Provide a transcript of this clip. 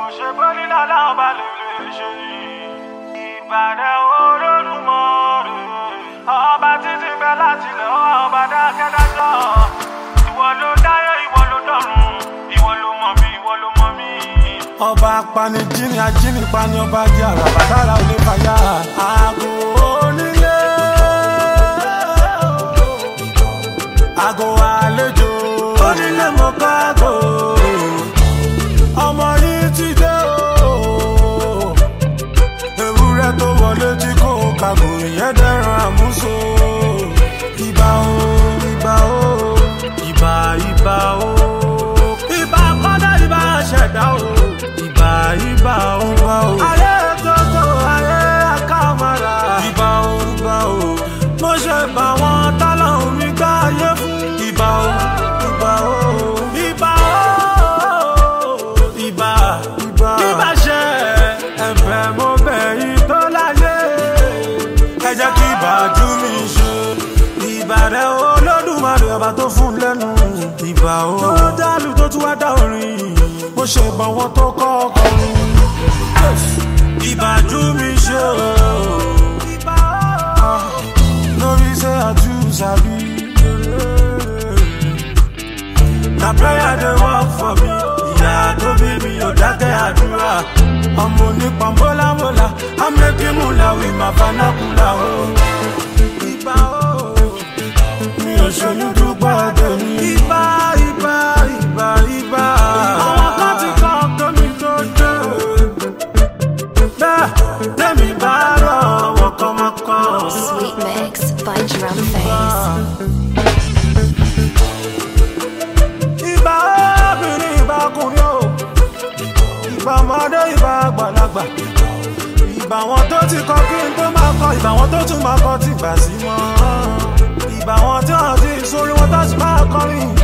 ṣe bó ní lọ́la ọba lè ṣe Ìbàdàn Olódùmarè ọba títí bẹ́ láti lọ ọba dákẹ́dájọ́ ìwọ ló dáyé ìwọ ló dọ̀run ìwọ ló mọ̀ mí ìwọ ló mọ̀ mí. Ọba apanijini ajínigbani ọba jẹ́ àràbà dára olè fàyà àgọ́ onílé àgọ́ àlejò onílé mọ̀ká àgọ́ ọmọ yìí ti dé o ewúrẹ́ tó wọlé tí kò kàgò ìyẹn dẹ̀ràn àmúso ìbà o ìbà o ìbà ìbà o ìbà kọ́dá ìbà ṣẹ̀dá o ìbà ìbà o ìbà o ayé tótó ayé àkàmàrà ìbà o ìbà o mo ṣe bá wọn tọ́lọ́hún mi gbá ayé fún ìbà o ìbà o ìbà o ìbà ìbà ṣe ẹ̀bẹ̀ mo bẹ̀ yìí tó láyé ẹ jẹ́ kí ìbàjú mi ṣe Ìbàdàn Olódùmarè ọba tó fún lẹ́nu ìbà o tó dálù tó tún wá dá orin mo ṣe bọ̀ wọn tó kọ́ ọkùnrin ìbàjú mi ṣe o lórí ṣe àtúnṣàbí na prayer dey work for me ìyá tó bí mi ò dákẹ́ àdúrà ọmọ onípa mọ́lámọ́lá amẹ́kímúlá wí máa fanákúlá o ìbà o mi ò ṣoyún dúpọ̀ tèmi ìbà ìbà ìbà ìbà àwọn kan ti kọ́ ọkọ mi tó dé bẹ́ẹ̀ tèmi bá rọ̀ wọ́kọ́mọ́kọ́. Sweet mix by Drumface. Ìbà obìnrin ìbà ọkùnrin o ìbà ọmọdé ìbà àgbàlagbà ìbà wọn tó ti kọ kí n tó máa kọ ìbà wọn tó tún máa kọ tí gbà sí mọ́ ìbà wọn tí wọn ti sórí wọn tó sì máa kọrin